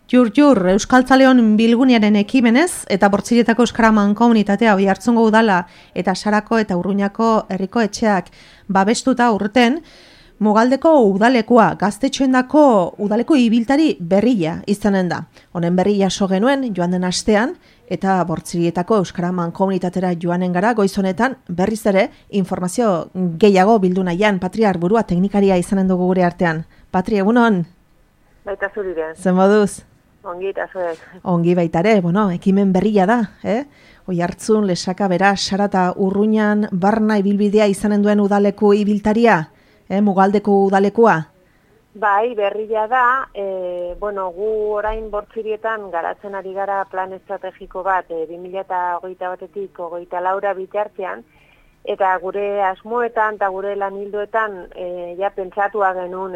Jur, Euskaltzaleon bilgunearen ekimenez eta Bortzirietako Euskara Mankomunitatea Oiartzungo udala eta Sarako eta Urruñako herriko etxeak babestuta urten, Mugaldeko udalekua gaztetxoendako udaleko ibiltari berria izanen da. Honen berri jaso genuen joan den astean eta Bortzirietako Euskara Mankomunitatera joanen gara goiz honetan berriz ere informazio gehiago bildu nahian. Patri Arburua teknikaria izanen dugu gure artean. Patri, egunon? Baita zuriren. Zen moduz? Ongi eta zuek. Ongi baitare, ekimen berria da, Oiartzun, Lesaka, Bera, Sara eta Urruñan barna ibilbidea izanen duen udaleku ibiltaria, Mugaldeko udalekua? Bai, berria da, gu orain Bortzirietan garatzen ari gara plan estrategiko bat 2021 batetik 2024 bitartean, eta gure asmoetan eta gure lanildoetan ja pentsatua genuen,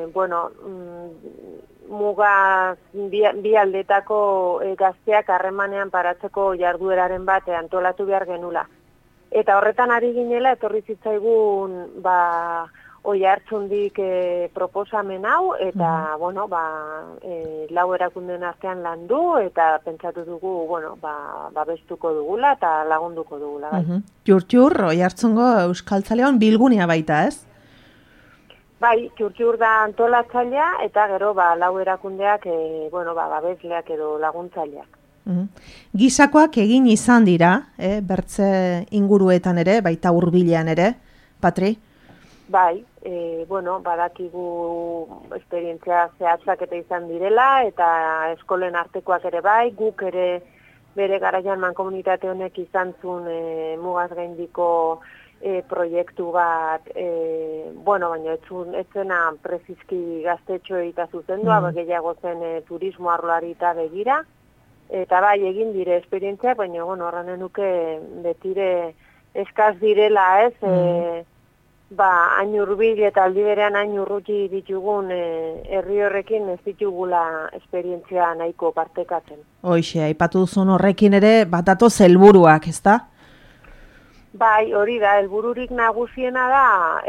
muga bi aldetako gazteak harremanean paratzeko jardueraren bat antolatu behar genula. Eta horretan ari ginela, etorri zitzaigun Oiartzundik proposamen hau, eta lau erakunden artean landu, eta pentsatu dugu, babestuko dugula eta lagunduko dugula. Jur, Oiartzungo Euskaltzaleon bilgunea baita, ez? Bai, Jur da antolatzailea, eta gero lau erakundeak, babesleak edo laguntzaileak. Gisakoak egin izan dira, bertze inguruetan ere, baita hurbilean ere, Patri? Bai, badakigu esperientzia zehatzak eta izan direla, eta eskolen artekoak ere bai, guk ere bere garaian mankomunitate honek izan zuen mugaz gaindiko proiektu bat, baina ez zena prezizki gaztetxoei eta zuzendua, gehiago zen turismo arloari eta begira, eta bai egin dire esperientziak, baina horren nuke betire eskaz direla ez, hain hurbil eta aldi berean hain urruti ditugun herri horrekin ez ditugula esperientzia nahiko partekatzen. Hoixe, aipatu duzun horrekin ere batatoz helburuak, ezta? Bai, hori da, helbururik nagusiena da,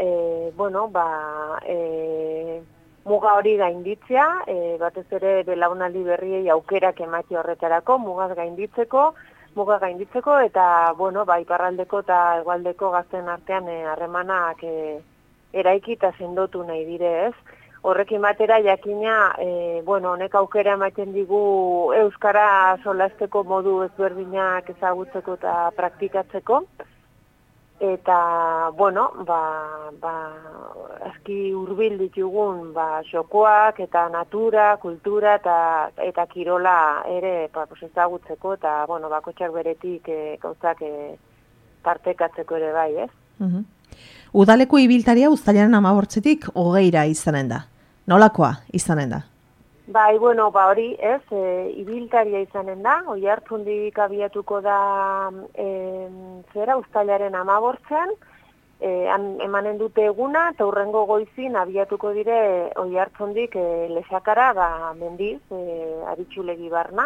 muga hori gainditzea, batez ere belaunaldi berriei aukerak emati horretarako, muga gainditzeko, eta, iparraldeko eta hegoaldeko gazten artean harremanak eraiki eta sendotu nahi dire, ez? Horrekin batera jakina, honek aukera ematen digu euskara solasteko modu ezberdinak ezagutzeko eta praktikatzeko, eta, aski hurbil ditugun, xokoak eta natura, kultura eta kirola ere ezagutzeko, eta, bakotxak beretik gauzak partekatzeko ere bai, ez? Udaleko ibiltaria uztailaren 18-tik 20 izanen da. Nolakoa izanen da? Bai, hori, ez, ibiltaria izanen da, Oiartzundik abiatuko da uztailaren 18-an, emanen dute eguna, eta hurrengo goizin abiatuko dire Oiartzundik Lesakara, mendiz, Aritxulegi barna.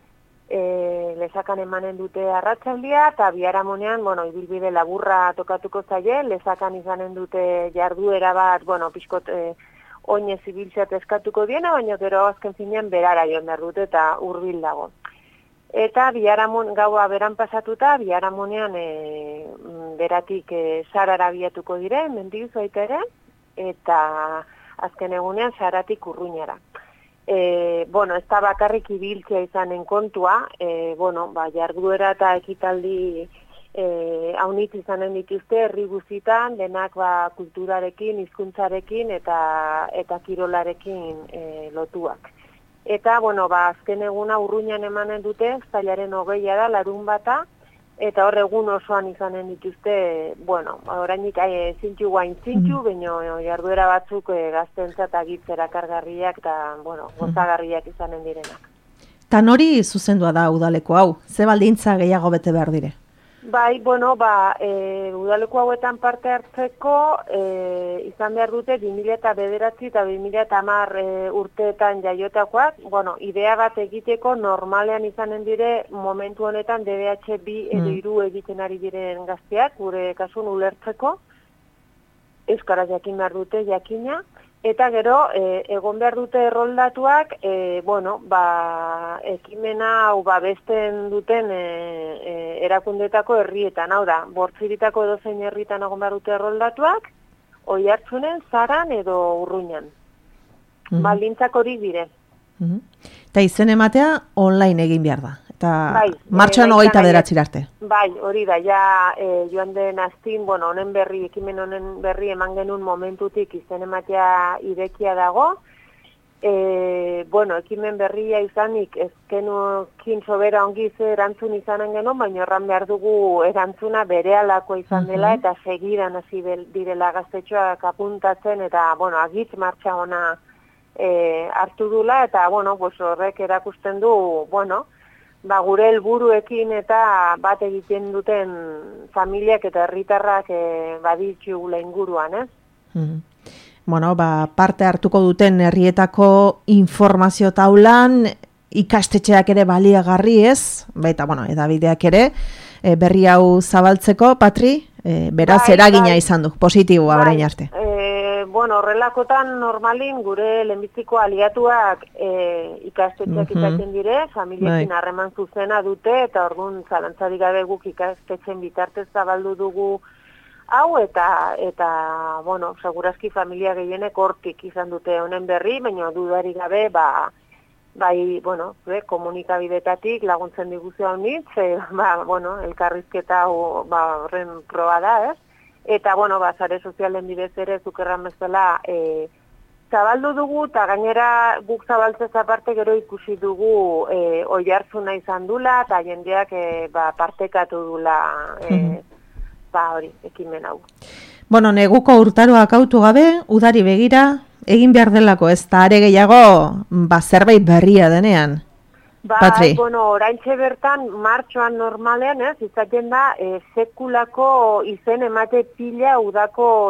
Lesakan emanen dute arratsaldia, eta biharamunean, ibilbide laburra tokatuko zaie, Lesakan izanen dute jarduera bat, pixkot oinez ibiltzeat eskatuko diena, baina gero azken finean berara joan behar dute eta hurbil dago. Eta gaua beran pasatuta, biharamunean beratik Sarara abiatuko dire, mendiz baita ere, eta azken egunean Saratik Urruñara. Ez da bakarrik ibiltzea izanen kontua, jarduera eta ekitaldi haunitz izanen dituzte herri guzitan, denak kulturarekin, hizkuntzarekin eta kirolarekin lotuak. Eta, azken eguna Urruñan emanen dute, uztailaren 20 da, larunbata, eta hor egun osoan izanen dituzte, orainik zintxu guain zintxu, baina jarduera batzuk gaztentzat agitzera kargarriak eta, gozagarriak izanen direnak. Ta nori zuzendua da udaleko hau? Ze baldintza gehiago bete behar dire? Bai, udaleko hauetan parte hartzeko izan behar dute 2009 eta 2010 urteetan jaiotakoak, idea bat egiteko normalean izanen dire momentu honetan DBH2 edo 3 egiten ari diren gazteak, gure kasun ulertzeko, euskaraz jakin behar dute jakina, Eta gero, egon behar dute erroldatuak, ekimena hau babesten duten erakundetako herrietan, hau da, Bortziritako edozein herritan egon behar dute erroldatuak, Oiartzunen, Zaran edo Urruñan. Baldintzak hori dire. Eta izen ematea online egin behar da. Eta martxoan 29 arte. Bai, hori da, joan den astin, honen berri, ekimen honen berri eman genuen momentutik izen ematea irekia dago. Ekimen berria izanik ezkenukin sobera ongiz erantzun izanen genuen, baina erran behar dugu erantzuna berehalako izan dela eta segidan hasi direla gaztetxoak apuntatzen eta, agitz martxa ona hartu dula eta, horrek erakusten du, gure helburuekin eta bat egiten duten familiak eta herritarrak baditugula inguruan, ez? Parte hartuko duten herrietako informazio taulan, ikastetxeak ere baliagarri ez, eta edabideak ere, berri hau zabaltzeko, Patri, beraz eragina izan du, positiboa orain arte. Horrelakotan normalin gure lehenbiziko aliatuak ikastetxeak izaten dire, familiekin harreman zuzena dute, eta orduan zalantzarik gabe guk ikastetxen bitartez zabaldu dugu hau, eta segurazki familia gehienek hortik izan dute honen berri, baina dudarik gabe, komunikabidetatik laguntzen diguzio honitz, elkarrizketa horren proba da, ez? Eta, sare sozialen bidez ere zukerran bezala zabaldu dugu, eta gainera guk zabaltzez aparte gero ikusi dugu Oiartzuna izan dula, eta jendeak partekatu dula ekimen hau. Neguko urtaroak autu gabe, udari begira, egin behar delako, ez da are gehiago, zerbait berria denean. Patri. Oraintxe bertan, martxoan normalean, izaten da, sekulako izen emate pila udako,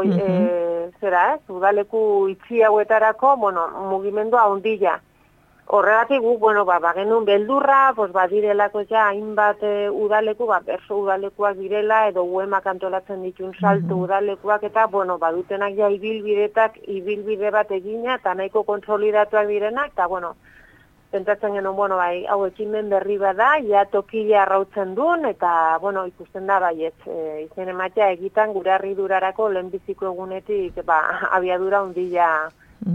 udaleku itxi hauetarako, mugimendua ondila. Horregatik guk, bagenun beldurra, badirelako hainbat udaleku, berso udalekuak direla, edo uemak antolatzen ditun salto udalekuak, eta, badutenak ibilbide bat egina, eta nahiko konsolidatuak direnak, eta, pentsatzen genuen, hau ekimen berri bada, tokia arrautzen duen, eta, ikusten da, izen ematea egitan gure harridurarako lehenbiziko egunetik, abiadura ondila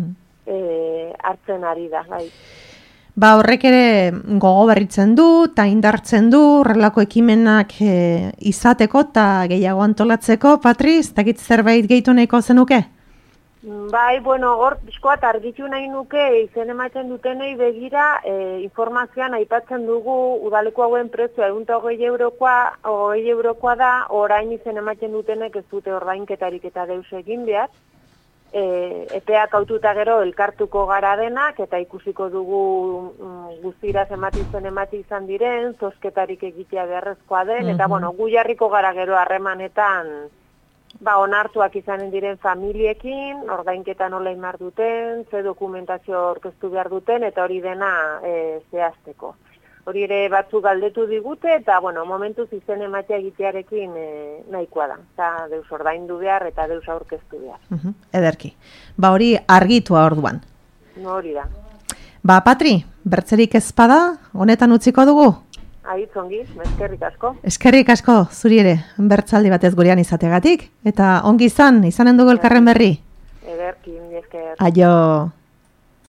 hartzen ari da, bai. Horrek ere gogo berritzen du, eta indartzen du, horrelako ekimenak izateko, eta gehiago antolatzeko, Patri, ez dakit zerbait gehitu nahiko zenuke? Hor bizkoat argitu nahi nuke izen ematen dutenei begira informazioan aipatzen dugu udaleko hauen prezioa 120 eurokoa da, orain izen ematen dutenek ez dute ordainketarik eta deus egin behar. Epeak aututa gero elkartuko gara denak eta ikusiko dugu guztira emati izan diren, zozketarik egitea beharrezkoa den, eta gu jarriko gara gero harremanetan onartuak izanen diren familiekin, ordainketa nola imar duten, ze dokumentazio aurkeztu behar duten, eta hori dena zehazteko. Hori ere batzuk galdetu digute, eta momentuz izen ematea egitearekin nahikoa da. Eta deus ordaindu behar eta deus aurkeztu behar. Ederki. Hori argitua orduan. Hori da. Patri, bertzerik ezpada, honetan utziko dugu? Aitzongi, eskerrik asko. Eskerrik asko, zuri ere, bertzaldi batez gurean izategatik. Eta ongi izanen dugu elkarren berri? Ederki, esker. Aio.